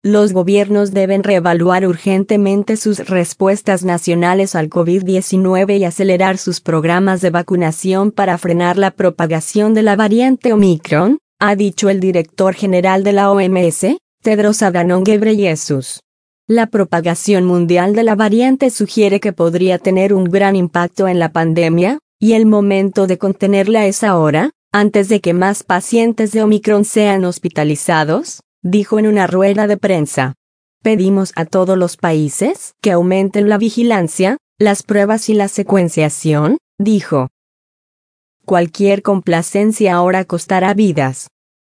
los gobiernos deben reevaluar urgentemente sus respuestas nacionales al COVID-19 y acelerar sus programas de vacunación para frenar la propagación de la variante Omicron, ha dicho el director general de la OMS, Tedros Adhanom Ghebreyesus. La propagación mundial de la variante sugiere que podría tener un gran impacto en la pandemia, y el momento de contenerla es ahora, antes de que más pacientes de Omicron sean hospitalizados, dijo en una rueda de prensa. Pedimos a todos los países que aumenten la vigilancia, las pruebas y la secuenciación, dijo. Cualquier complacencia ahora costará vidas.